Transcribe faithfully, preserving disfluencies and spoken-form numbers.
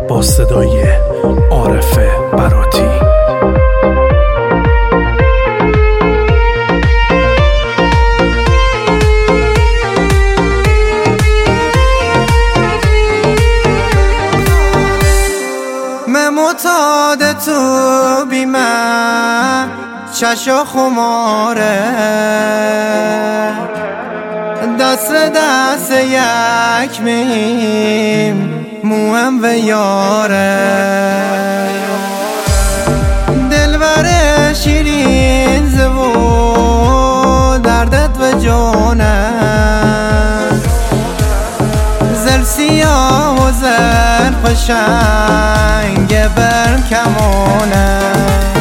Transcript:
با صدای عارف براتی. معتاد تو بی من چشا خماره، دست دست یک میم موهم و یاره، دلبر شیرین زبون دردت و جونه، زل سیاه و زل قشنگ برم کمونه.